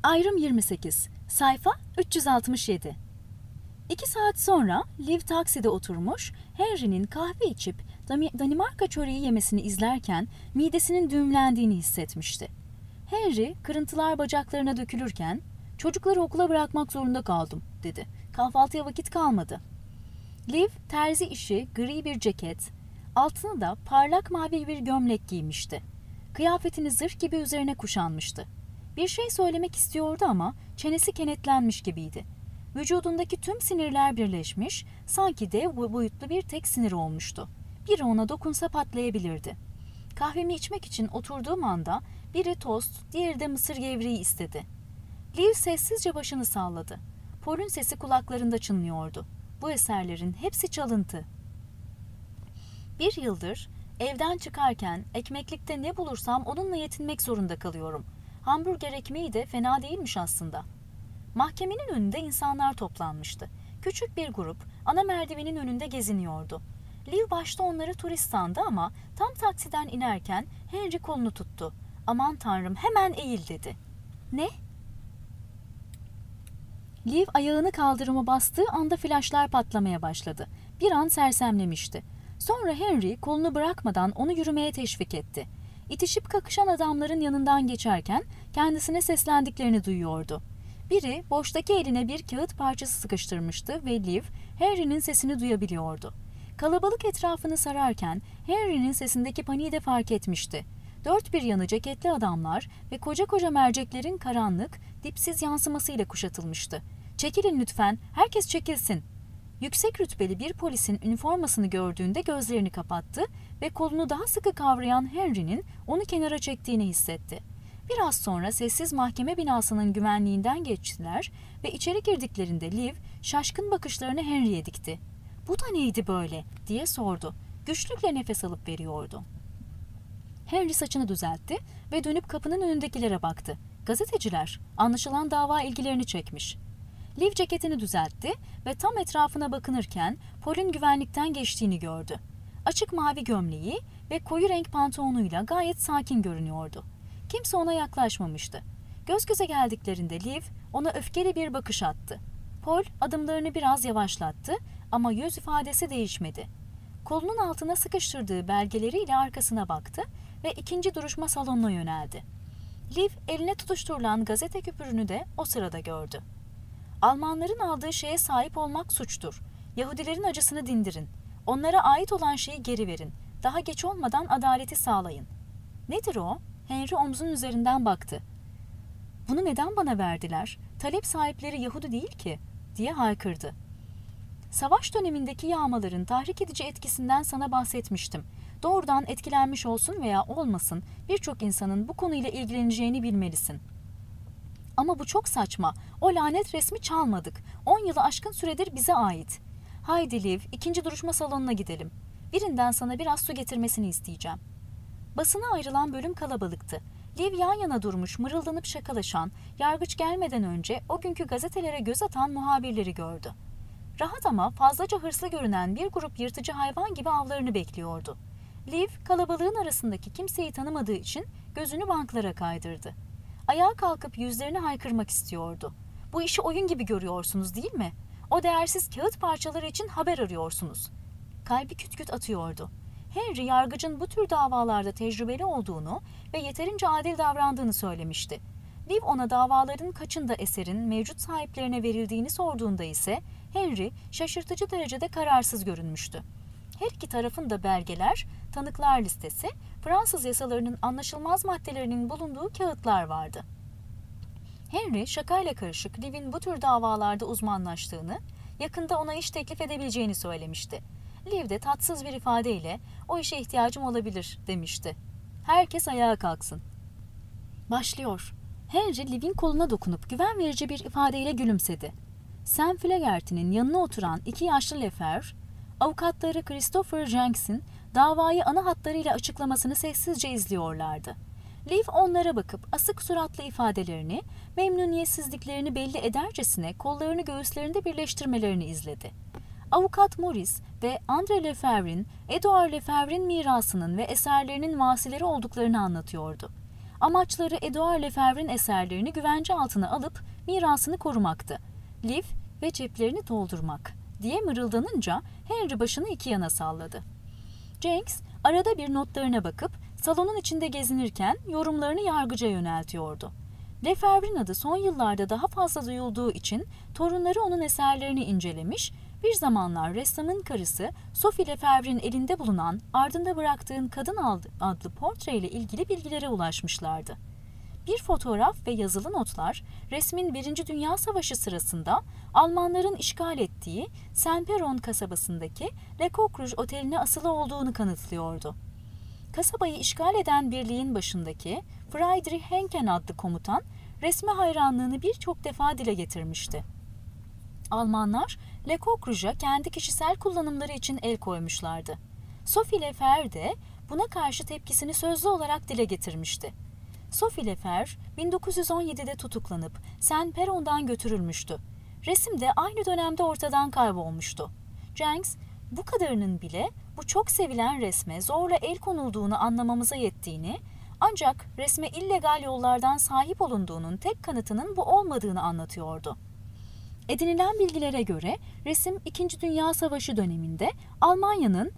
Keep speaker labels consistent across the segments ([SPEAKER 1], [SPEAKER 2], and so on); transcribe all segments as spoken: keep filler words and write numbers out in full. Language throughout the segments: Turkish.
[SPEAKER 1] Ayrım yirmi sekiz. Sayfa üç yüz altmış yedi. İki saat sonra Liv takside oturmuş, Henry'nin kahve içip Danimarka çöreği yemesini izlerken midesinin düğümlendiğini hissetmişti. Henry, kırıntılar bacaklarına dökülürken, "Çocukları okula bırakmak zorunda kaldım," dedi. "Kahvaltıya vakit kalmadı." Liv, terzi işi, gri bir ceket, altına da parlak mavi bir gömlek giymişti. Kıyafetini zırh gibi üzerine kuşanmıştı. Bir şey söylemek istiyordu ama çenesi kenetlenmiş gibiydi. Vücudundaki tüm sinirler birleşmiş, sanki dev boyutlu bir tek sinir olmuştu. Biri ona dokunsa patlayabilirdi. Kahvemi içmek için oturduğum anda biri tost, diğeri de mısır gevreği istedi. Liv sessizce başını salladı. Paul'ün sesi kulaklarında çınlıyordu. Bu eserlerin hepsi çalıntı. Bir yıldır evden çıkarken ekmeklikte ne bulursam onunla yetinmek zorunda kalıyorum. Hamburger ekmeği de fena değilmiş aslında. Mahkemenin önünde insanlar toplanmıştı. Küçük bir grup ana merdivenin önünde geziniyordu. Liv başta onları turist sandı ama tam taksiden inerken Henry kolunu tuttu. "Aman tanrım, hemen eğil," dedi. "Ne?" Liv ayağını kaldırıma bastığı anda flaşlar patlamaya başladı. Bir an sersemlemişti. Sonra Henry kolunu bırakmadan onu yürümeye teşvik etti. İtişip kakışan adamların yanından geçerken kendisine seslendiklerini duyuyordu. Biri boştaki eline bir kağıt parçası sıkıştırmıştı ve Liv, Henry'nin sesini duyabiliyordu. Kalabalık etrafını sararken Henry'nin sesindeki paniği de fark etmişti. Dört bir yanı ceketli adamlar ve koca koca merceklerin karanlık, dipsiz yansımasıyla kuşatılmıştı. "Çekilin lütfen, herkes çekilsin." Yüksek rütbeli bir polisin üniformasını gördüğünde gözlerini kapattı ve kolunu daha sıkı kavrayan Henry'nin onu kenara çektiğini hissetti. Biraz sonra sessiz mahkeme binasının güvenliğinden geçtiler ve içeri girdiklerinde Liv şaşkın bakışlarını Henry'e dikti. "Bu da neydi böyle?" diye sordu. Güçlükle nefes alıp veriyordu. Henry saçını düzeltti ve dönüp kapının önündekilere baktı. Gazeteciler, anlaşılan dava ilgilerini çekmiş. Liv ceketini düzeltti ve tam etrafına bakınırken Paul'ün güvenlikten geçtiğini gördü. Açık mavi gömleği ve koyu renk pantolonuyla gayet sakin görünüyordu. Kimse ona yaklaşmamıştı. Göz göze geldiklerinde Liv ona öfkeli bir bakış attı. Paul adımlarını biraz yavaşlattı ama yüz ifadesi değişmedi. Kolunun altına sıkıştırdığı belgeleriyle arkasına baktı ve ikinci duruşma salonuna yöneldi. Liv eline tutuşturulan gazete küpürünü de o sırada gördü. "Almanların aldığı şeye sahip olmak suçtur. Yahudilerin acısını dindirin. Onlara ait olan şeyi geri verin. Daha geç olmadan adaleti sağlayın." "Nedir o?" Henry omzunun üzerinden baktı. "Bunu neden bana verdiler? Talep sahipleri Yahudi değil ki," diye haykırdı. "Savaş dönemindeki yağmaların tahrik edici etkisinden sana bahsetmiştim. Doğrudan etkilenmiş olsun veya olmasın birçok insanın bu konuyla ilgileneceğini bilmelisin." "Ama bu çok saçma. O lanet resmi çalmadık. On yılı aşkın süredir bize ait." "Haydi Liv, ikinci duruşma salonuna gidelim. Birinden sana biraz su getirmesini isteyeceğim." Basına ayrılan bölüm kalabalıktı. Liv yan yana durmuş, mırıldanıp şakalaşan, yargıç gelmeden önce o günkü gazetelere göz atan muhabirleri gördü. Rahat ama fazlaca hırslı görünen bir grup yırtıcı hayvan gibi avlarını bekliyordu. Liv, kalabalığın arasındaki kimseyi tanımadığı için gözünü banklara kaydırdı. Ayağa kalkıp yüzlerini haykırmak istiyordu. "Bu işi oyun gibi görüyorsunuz değil mi? O değersiz kağıt parçaları için haber arıyorsunuz." Kalbi küt küt atıyordu. Henry, yargıcın bu tür davalarda tecrübeli olduğunu ve yeterince adil davrandığını söylemişti. Liv ona davaların kaçında eserin mevcut sahiplerine verildiğini sorduğunda ise Henry şaşırtıcı derecede kararsız görünmüştü. Her iki tarafın da belgeler, tanıklar listesi, Fransız yasalarının anlaşılmaz maddelerinin bulunduğu kağıtlar vardı. Henry şakayla karışık Liv'in bu tür davalarda uzmanlaştığını, yakında ona iş teklif edebileceğini söylemişti. Liv de tatsız bir ifadeyle "O işe ihtiyacım olabilir," demişti. "Herkes ayağa kalksın." "Başlıyor." Henry Liv'in koluna dokunup güven verici bir ifadeyle gülümsedi. Sam Flaherty'nin yanına oturan iki yaşlı Lefebvre, avukatları Christopher Jenks'in davayı ana hatlarıyla açıklamasını sessizce izliyorlardı. Liv onlara bakıp asık suratlı ifadelerini, memnuniyetsizliklerini belli edercesine kollarını göğüslerinde birleştirmelerini izledi. Avukat Morris ve André Lefebvre'in, Edouard Lefebvre'in mirasının ve eserlerinin vasileri olduklarını anlatıyordu. Amaçları Edouard Lefebvre'nin eserlerini güvence altına alıp mirasını korumaktı. Liv ve ceplerini doldurmak diye mırıldanınca Henry başını iki yana salladı. Jenks arada bir notlarına bakıp salonun içinde gezinirken yorumlarını yargıca yöneltiyordu. Lefebvre'nin adı son yıllarda daha fazla duyulduğu için torunları onun eserlerini incelemiş, bir zamanlar ressamın karısı Sophie Lefebvre'nin elinde bulunan Ardında Bıraktığın Kadın adlı portreyle ilgili bilgilere ulaşmışlardı. Bir fotoğraf ve yazılı notlar resmin Birinci Dünya Savaşı sırasında Almanların işgal ettiği Saint-Péron kasabasındaki Le Coq Rouge oteline asılı olduğunu kanıtlıyordu. Kasabayı işgal eden birliğin başındaki Friedrich Henken adlı komutan resme hayranlığını birçok defa dile getirmişti. Almanlar Le Coq Rouge'a kendi kişisel kullanımları için el koymuşlardı. Sophie Lefebvre de buna karşı tepkisini sözlü olarak dile getirmişti. Sophie Lefebvre bin dokuz yüz on yedide tutuklanıp Saint-Péron'dan götürülmüştü. Resim de aynı dönemde ortadan kaybolmuştu. Jenks, bu kadarının bile bu çok sevilen resme zorla el konulduğunu anlamamıza yettiğini, ancak resme illegal yollardan sahip olunduğunun tek kanıtının bu olmadığını anlatıyordu. Edinilen bilgilere göre resim İkinci Dünya Savaşı döneminde Almanya'nın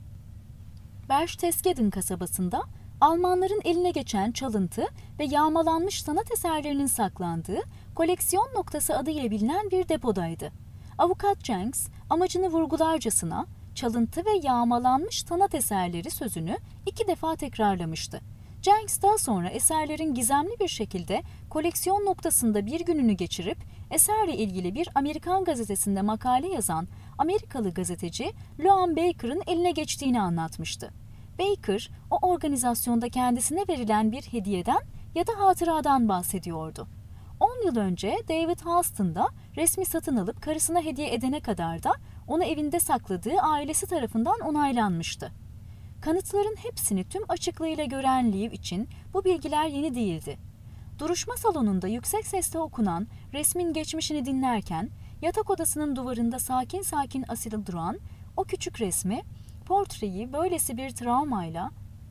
[SPEAKER 1] Berchtesgaden kasabasında Almanların eline geçen çalıntı ve yağmalanmış sanat eserlerinin saklandığı koleksiyon noktası adıyla bilinen bir depodaydı. Avukat Jenks amacını vurgularcasına çalıntı ve yağmalanmış sanat eserleri sözünü iki defa tekrarlamıştı. Jenks daha sonra eserlerin gizemli bir şekilde koleksiyon noktasında bir gününü geçirip eserle ilgili bir Amerikan gazetesinde makale yazan Amerikalı gazeteci Loan Baker'ın eline geçtiğini anlatmıştı. Baker, o organizasyonda kendisine verilen bir hediyeden ya da hatıradan bahsediyordu. on yıl önce David Halston da resmi satın alıp karısına hediye edene kadar da onu evinde sakladığı ailesi tarafından onaylanmıştı. Kanıtların hepsini tüm açıklığıyla gören Liv için bu bilgiler yeni değildi. Duruşma salonunda yüksek sesle okunan resmin geçmişini dinlerken yatak odasının duvarında sakin sakin asılı duran o küçük resmi, portreyi böylesi bir travmayla,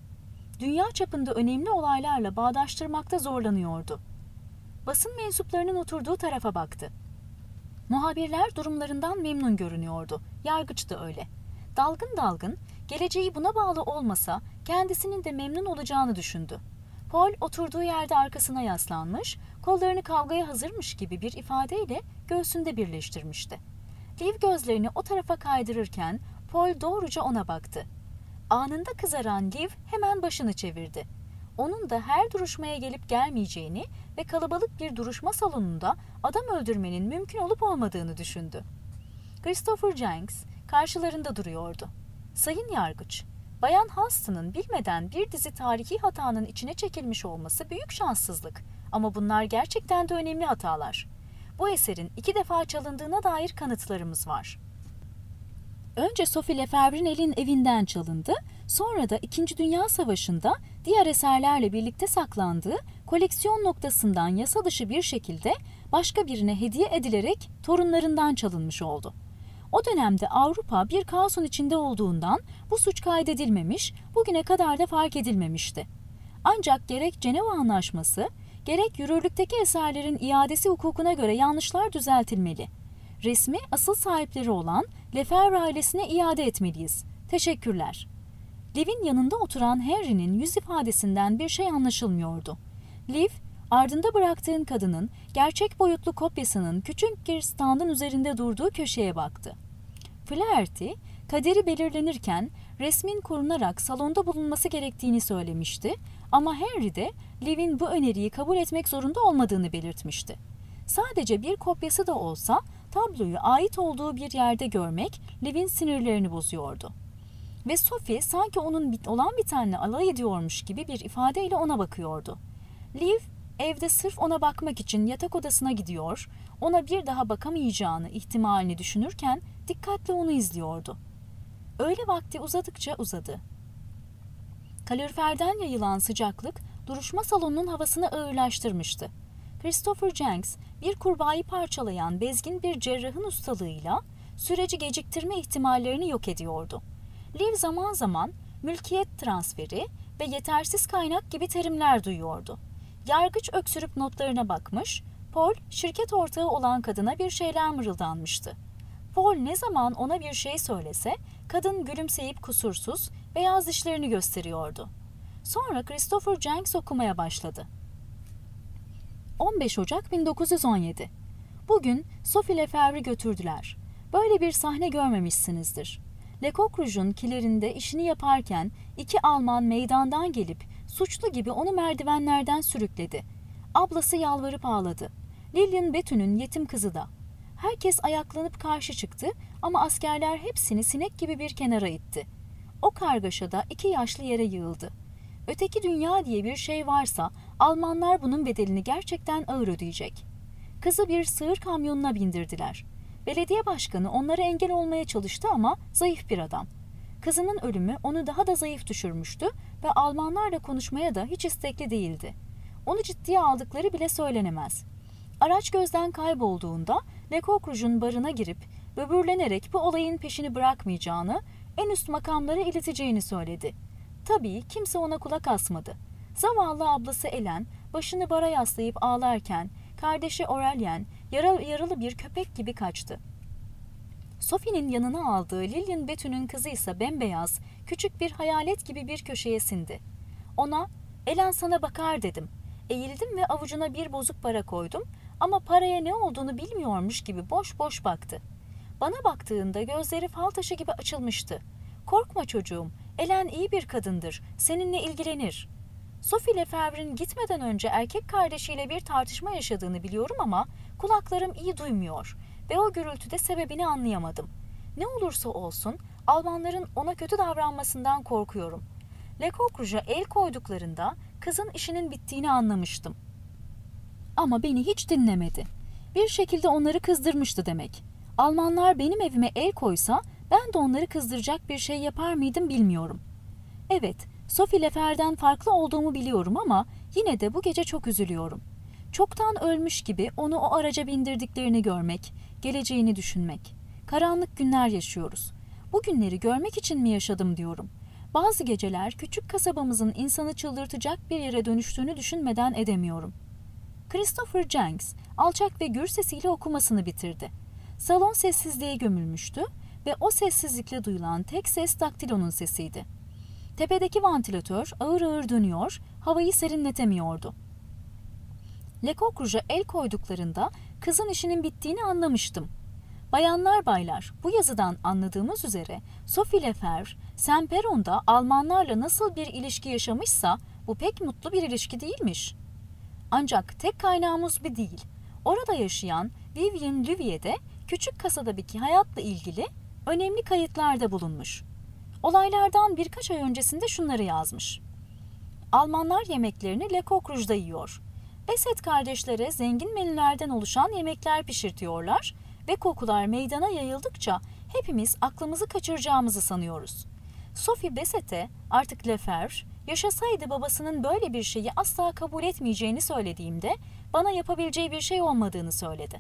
[SPEAKER 1] dünya çapında önemli olaylarla bağdaştırmakta zorlanıyordu. Basın mensuplarının oturduğu tarafa baktı. Muhabirler durumlarından memnun görünüyordu. Yargıç da öyle. Dalgın dalgın, geleceği buna bağlı olmasa kendisinin de memnun olacağını düşündü. Paul oturduğu yerde arkasına yaslanmış, kollarını kavgaya hazırmış gibi bir ifadeyle göğsünde birleştirmişti. Liv gözlerini o tarafa kaydırırken Paul doğruca ona baktı. Anında kızaran Liv hemen başını çevirdi. Onun da her duruşmaya gelip gelmeyeceğini ve kalabalık bir duruşma salonunda adam öldürmenin mümkün olup olmadığını düşündü. Christopher Jenks karşılarında duruyordu. Sayın Yargıç, Bayan Halston'ın bilmeden bir dizi tarihi hatanın içine çekilmiş olması büyük şanssızlık. Ama bunlar gerçekten de önemli hatalar. Bu eserin iki defa çalındığına dair kanıtlarımız var. Önce Sophie Lefebvre'nin evinden çalındı, sonra da İkinci Dünya Savaşı'nda diğer eserlerle birlikte saklandığı koleksiyon noktasından yasa dışı bir şekilde başka birine hediye edilerek torunlarından çalınmış oldu. O dönemde Avrupa bir kaosun içinde olduğundan bu suç kaydedilmemiş, bugüne kadar da fark edilmemişti. Ancak gerek Ceneva Anlaşması, gerek yürürlükteki eserlerin iadesi hukukuna göre yanlışlar düzeltilmeli. Resmi asıl sahipleri olan Lefebvre ailesine iade etmeliyiz. Teşekkürler. Liv'in yanında oturan Henry'nin yüz ifadesinden bir şey anlaşılmıyordu. Liv, ardında bıraktığın kadının gerçek boyutlu kopyasının küçük bir standın üzerinde durduğu köşeye baktı. Flaherty, kaderi belirlenirken resmin korunarak salonda bulunması gerektiğini söylemişti ama Henry de Liv'in bu öneriyi kabul etmek zorunda olmadığını belirtmişti. Sadece bir kopyası da olsa tabloyu ait olduğu bir yerde görmek Liv'in sinirlerini bozuyordu. Ve Sophie sanki onun olan bir tane alay ediyormuş gibi bir ifadeyle ona bakıyordu. Liv, evde sırf ona bakmak için yatak odasına gidiyor, ona bir daha bakamayacağını ihtimalini düşünürken dikkatle onu izliyordu. Öğle vakti uzadıkça uzadı. Kaloriferden yayılan sıcaklık duruşma salonunun havasını ağırlaştırmıştı. Christopher Jenks bir kurbağayı parçalayan bezgin bir cerrahın ustalığıyla süreci geciktirme ihtimallerini yok ediyordu. Liv zaman zaman mülkiyet transferi ve yetersiz kaynak gibi terimler duyuyordu. Yargıç öksürüp notlarına bakmış, Paul şirket ortağı olan kadına bir şeyler mırıldanmıştı. Paul ne zaman ona bir şey söylese, kadın gülümseyip kusursuz, beyaz dişlerini gösteriyordu. Sonra Christopher Jenks okumaya başladı. on beş Ocak bin dokuz yüz on yedi. Bugün Sophie Lefebvre'i götürdüler. Böyle bir sahne görmemişsinizdir. Lecoq Rouge'un kilerinde işini yaparken iki Alman meydandan gelip suçlu gibi onu merdivenlerden sürükledi. Ablası yalvarıp ağladı. Lillian Bethü'nün yetim kızı da. Herkes ayaklanıp karşı çıktı ama askerler hepsini sinek gibi bir kenara itti. O kargaşada iki yaşlı yere yığıldı. Öteki dünya diye bir şey varsa Almanlar bunun bedelini gerçekten ağır ödeyecek. Kızı bir sığır kamyonuna bindirdiler. Belediye başkanı onlara engel olmaya çalıştı ama zayıf bir adam. Kızının ölümü onu daha da zayıf düşürmüştü ve Almanlarla konuşmaya da hiç istekli değildi. Onu ciddiye aldıkları bile söylenemez. Araç gözden kaybolduğunda Lecoq Rouge'un barına girip böbürlenerek bu olayın peşini bırakmayacağını, en üst makamlara ileteceğini söyledi. Tabii kimse ona kulak asmadı. Zavallı ablası Ellen başını bara yaslayıp ağlarken kardeşi Aurelien yaralı, yaralı bir köpek gibi kaçtı. Sophie'nin yanına aldığı Lillian Bethü'nün kızı ise bembeyaz, küçük bir hayalet gibi bir köşeye sindi. Ona, "Ellen sana bakar" dedim. Eğildim ve avucuna bir bozuk para koydum ama paraya ne olduğunu bilmiyormuş gibi boş boş baktı. Bana baktığında gözleri fal taşı gibi açılmıştı. "Korkma çocuğum, Ellen iyi bir kadındır, seninle ilgilenir." Sophie Lefebvre'nin gitmeden önce erkek kardeşiyle bir tartışma yaşadığını biliyorum ama kulaklarım iyi duymuyor ve o gürültüde sebebini anlayamadım. Ne olursa olsun Almanların ona kötü davranmasından korkuyorum. Lecoq Rouge'a el koyduklarında kızın işinin bittiğini anlamıştım. Ama beni hiç dinlemedi. Bir şekilde onları kızdırmıştı demek. Almanlar benim evime el koysa ben de onları kızdıracak bir şey yapar mıydım bilmiyorum. Evet, Sophie Lefebvre'den farklı olduğumu biliyorum ama yine de bu gece çok üzülüyorum. Çoktan ölmüş gibi onu o araca bindirdiklerini görmek, geleceğini düşünmek. Karanlık günler yaşıyoruz. Bu günleri görmek için mi yaşadım diyorum. Bazı geceler küçük kasabamızın insanı çıldırtacak bir yere dönüştüğünü düşünmeden edemiyorum. Christopher Jenks alçak ve gür sesiyle okumasını bitirdi. Salon sessizliğe gömülmüştü ve o sessizlikle duyulan tek ses daktilonun sesiydi. Tepedeki vantilatör ağır ağır dönüyor, havayı serinletemiyordu. Lecoq Rouge'a el koyduklarında kızın işinin bittiğini anlamıştım. Bayanlar baylar, bu yazıdan anladığımız üzere Sophie Lefebvre, Saint-Péron'da Almanlarla nasıl bir ilişki yaşamışsa bu pek mutlu bir ilişki değilmiş. Ancak tek kaynağımız bir değil. Orada yaşayan Vivienne Luvier de küçük kasadaki hayatla ilgili önemli kayıtlarda bulunmuş. Olaylardan birkaç ay öncesinde şunları yazmış. Almanlar yemeklerini Lecoq Rouge'da yiyor. Besset kardeşlere zengin menülerden oluşan yemekler pişirtiyorlar ve kokular meydana yayıldıkça hepimiz aklımızı kaçıracağımızı sanıyoruz. Sophie Besset'e artık Lefebvre, yaşasaydı babasının böyle bir şeyi asla kabul etmeyeceğini söylediğimde bana yapabileceği bir şey olmadığını söyledi.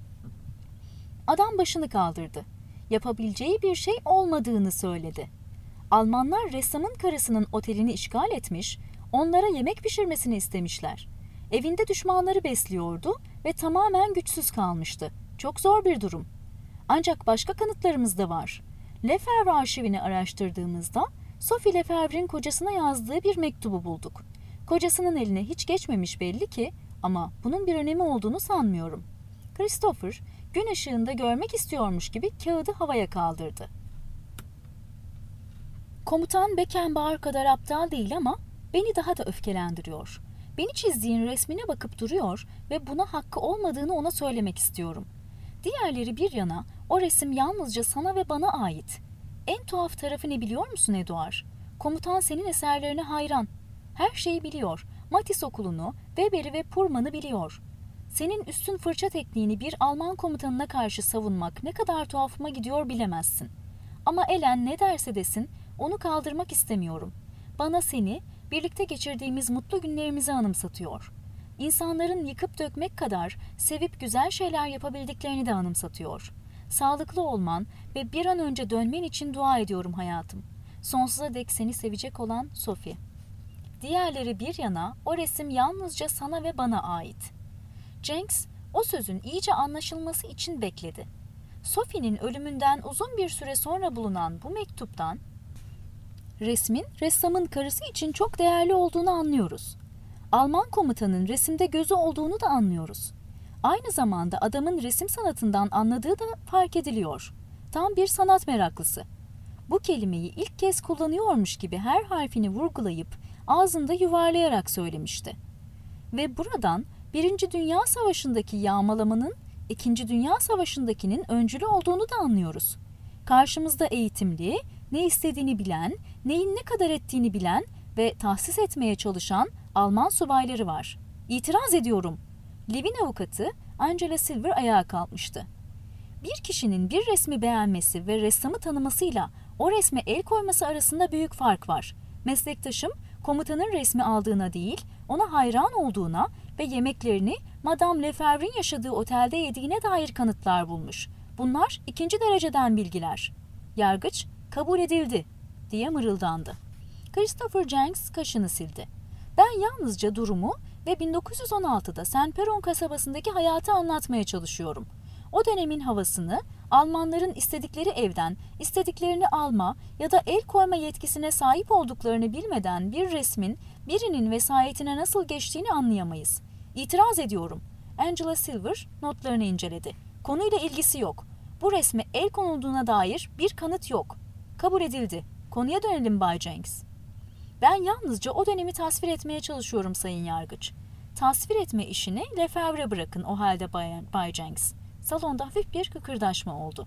[SPEAKER 1] Adam başını kaldırdı. Yapabileceği bir şey olmadığını söyledi. Almanlar ressamın karısının otelini işgal etmiş, onlara yemek pişirmesini istemişler. Evinde düşmanları besliyordu ve tamamen güçsüz kalmıştı. Çok zor bir durum. Ancak başka kanıtlarımız da var. Lefebvre arşivini araştırdığımızda Sophie Lefebvre'nin kocasına yazdığı bir mektubu bulduk. Kocasının eline hiç geçmemiş belli ki ama bunun bir önemi olduğunu sanmıyorum. Christopher, gün ışığında görmek istiyormuş gibi kağıdı havaya kaldırdı. Komutan Beckenbauer kadar aptal değil ama beni daha da öfkelendiriyor. Beni çizdiğin resmine bakıp duruyor ve buna hakkı olmadığını ona söylemek istiyorum. Diğerleri bir yana, o resim yalnızca sana ve bana ait. En tuhaf tarafı ne biliyor musun Eduard? Komutan senin eserlerine hayran. Her şeyi biliyor. Matisse okulunu, Weber'i ve Pullman'ı biliyor. Senin üstün fırça tekniğini bir Alman komutanına karşı savunmak ne kadar tuhafıma gidiyor bilemezsin. Ama Ellen ne derse desin, onu kaldırmak istemiyorum. Bana seni, birlikte geçirdiğimiz mutlu günlerimizi anımsatıyor. İnsanların yıkıp dökmek kadar sevip güzel şeyler yapabildiklerini de anımsatıyor. Sağlıklı olman ve bir an önce dönmen için dua ediyorum hayatım. Sonsuza dek seni sevecek olan Sophie. Diğerleri bir yana, o resim yalnızca sana ve bana ait. Jenks, o sözün iyice anlaşılması için bekledi. Sophie'nin ölümünden uzun bir süre sonra bulunan bu mektuptan, resmin ressamın karısı için çok değerli olduğunu anlıyoruz. Alman komutanın resimde gözü olduğunu da anlıyoruz. Aynı zamanda adamın resim sanatından anladığı da fark ediliyor. Tam bir sanat meraklısı. Bu kelimeyi ilk kez kullanıyormuş gibi her harfini vurgulayıp ağzında yuvarlayarak söylemişti. Ve buradan Birinci Dünya Savaşı'ndaki yağmalamanın İkinci Dünya Savaşı'ndakinin öncülü olduğunu da anlıyoruz. Karşımızda eğitimli, ne istediğini bilen, neyin ne kadar ettiğini bilen ve tahsis etmeye çalışan Alman subayları var. İtiraz ediyorum. Liv'in avukatı Angela Silver ayağa kalkmıştı. Bir kişinin bir resmi beğenmesi ve ressamı tanımasıyla o resme el koyması arasında büyük fark var. Meslektaşım komutanın resmi aldığına değil, ona hayran olduğuna ve yemeklerini Madame Lefebvre'in yaşadığı otelde yediğine dair kanıtlar bulmuş. Bunlar ikinci dereceden bilgiler. Yargıç, kabul edildi diye mırıldandı. Christopher Jenks kaşını sildi. Ben yalnızca durumu ve bin dokuz yüz on altıda Saint Peron kasabasındaki hayatı anlatmaya çalışıyorum. O dönemin havasını, Almanların istedikleri evden istediklerini alma ya da el koyma yetkisine sahip olduklarını bilmeden bir resmin birinin vesayetine nasıl geçtiğini anlayamayız. İtiraz ediyorum. Angela Silver notlarını inceledi. Konuyla ilgisi yok. Bu resme el konulduğuna dair bir kanıt yok. Kabul edildi. Konuya dönelim Bay Jenks. Ben yalnızca o dönemi tasvir etmeye çalışıyorum Sayın Yargıç. Tasvir etme işini Lefebvre bırakın o halde Bay, Bay Jenks. Salonda hafif bir kıkırdaşma oldu.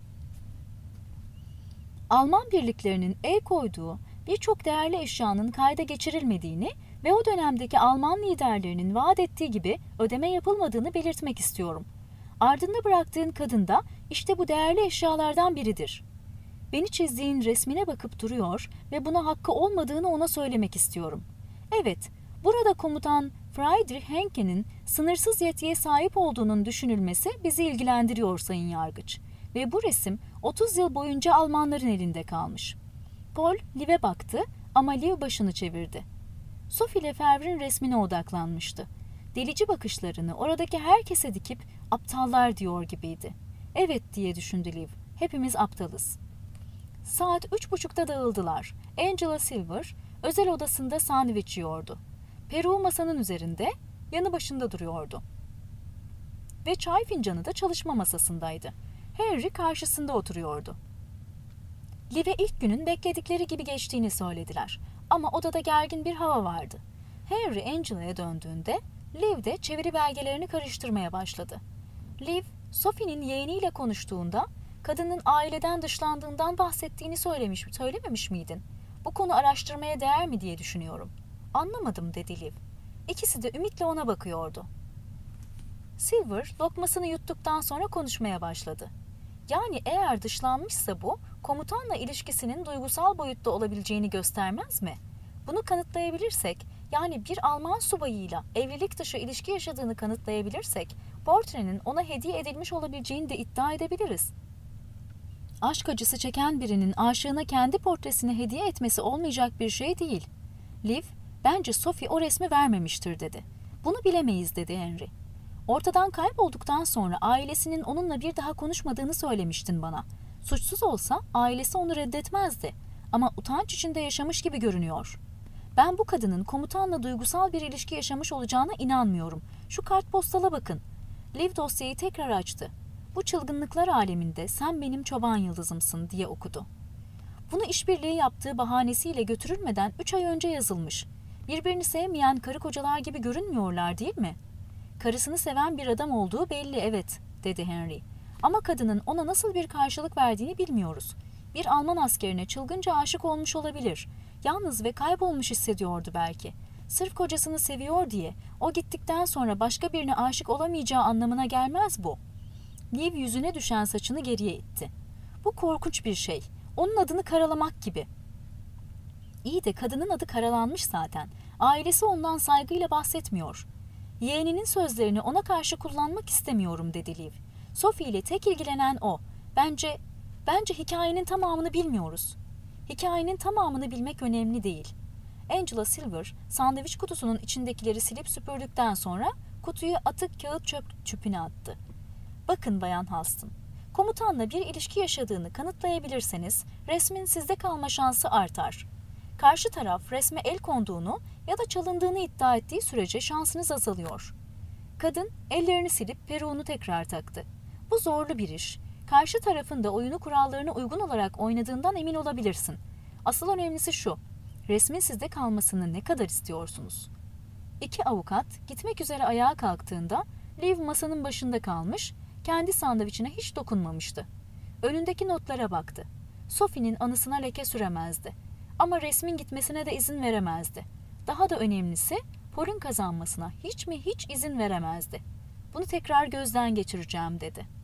[SPEAKER 1] Alman birliklerinin el koyduğu birçok değerli eşyanın kayda geçirilmediğini ve o dönemdeki Alman liderlerinin vaat ettiği gibi ödeme yapılmadığını belirtmek istiyorum. Ardında bıraktığın kadın da işte bu değerli eşyalardan biridir. Beni çizdiğin resmine bakıp duruyor ve buna hakkı olmadığını ona söylemek istiyorum. Evet, burada komutan Friedrich Henke'nin sınırsız yetkiye sahip olduğunun düşünülmesi bizi ilgilendiriyor Sayın Yargıç. Ve bu resim otuz yıl boyunca Almanların elinde kalmış. Paul, Liv'e baktı ama Liv başını çevirdi. Sophie Lefebvre'in resmine odaklanmıştı. Delici bakışlarını oradaki herkese dikip aptallar diyor gibiydi. Evet diye düşündü Liv, hepimiz aptalız. Saat üç buçukta dağıldılar. Angela Silver özel odasında sandviç yiyordu. Peruğu masanın üzerinde, yanı başında duruyordu. Ve çay fincanı da çalışma masasındaydı. Henry karşısında oturuyordu. Liv'e ilk günün bekledikleri gibi geçtiğini söylediler. Ama odada gergin bir hava vardı. Henry Angela'ya döndüğünde Liv de çeviri belgelerini karıştırmaya başladı. Liv, Sophie'nin yeğeniyle konuştuğunda kadının aileden dışlandığından bahsettiğini söylemiş, söylememiş miydin? Bu konu araştırmaya değer mi diye düşünüyorum. Anlamadım dedi Liv. İkisi de ümitle ona bakıyordu. Silver lokmasını yuttuktan sonra konuşmaya başladı. Yani eğer dışlanmışsa bu, komutanla ilişkisinin duygusal boyutta olabileceğini göstermez mi? Bunu kanıtlayabilirsek, yani bir Alman subayıyla evlilik dışı ilişki yaşadığını kanıtlayabilirsek, portrenin ona hediye edilmiş olabileceğini de iddia edebiliriz. Aşk acısı çeken birinin aşığına kendi portresini hediye etmesi olmayacak bir şey değil. Liv, bence Sophie o resmi vermemiştir dedi. Bunu bilemeyiz dedi Henry. Ortadan kaybolduktan sonra ailesinin onunla bir daha konuşmadığını söylemiştin bana. Suçsuz olsa ailesi onu reddetmezdi. Ama utanç içinde yaşamış gibi görünüyor. Ben bu kadının komutanla duygusal bir ilişki yaşamış olacağına inanmıyorum. Şu kartpostala bakın. Liv dosyayı tekrar açtı. Bu çılgınlıklar aleminde sen benim çoban yıldızımsın diye okudu. Bunu işbirliği yaptığı bahanesiyle götürülmeden üç ay önce yazılmış. Birbirini sevmeyen karı kocalar gibi görünmüyorlar değil mi? Karısını seven bir adam olduğu belli evet, dedi Henry. Ama kadının ona nasıl bir karşılık verdiğini bilmiyoruz. Bir Alman askerine çılgınca aşık olmuş olabilir. Yalnız ve kaybolmuş hissediyordu belki. Sırf kocasını seviyor diye o gittikten sonra başka birine aşık olamayacağı anlamına gelmez bu. Liv yüzüne düşen saçını geriye itti. Bu korkunç bir şey. Onun adını karalamak gibi. İyi de kadının adı karalanmış zaten. Ailesi ondan saygıyla bahsetmiyor. Yeğeninin sözlerini ona karşı kullanmak istemiyorum dedi Liv. Sophie ile tek ilgilenen o. Bence, bence hikayenin tamamını bilmiyoruz. Hikayenin tamamını bilmek önemli değil. Angela Silver sandviç kutusunun içindekileri silip süpürdükten sonra kutuyu atık kağıt çöp çöpüne attı. Bakın Bayan Halston, komutanla bir ilişki yaşadığını kanıtlayabilirseniz resmin sizde kalma şansı artar. Karşı taraf resme el konduğunu ya da çalındığını iddia ettiği sürece şansınız azalıyor. Kadın ellerini silip peruğunu tekrar taktı. Bu zorlu bir iş. Karşı tarafın da oyunu kurallarına uygun olarak oynadığından emin olabilirsin. Asıl önemlisi şu, resmin sizde kalmasını ne kadar istiyorsunuz? İki avukat gitmek üzere ayağa kalktığında Liv masanın başında kalmış, kendi sandviçine hiç dokunmamıştı. Önündeki notlara baktı. Sophie'nin anısına leke süremezdi. Ama resmin gitmesine de izin veremezdi. Daha da önemlisi, Paul'ün kazanmasına hiç mi hiç izin veremezdi. Bunu tekrar gözden geçireceğim dedi.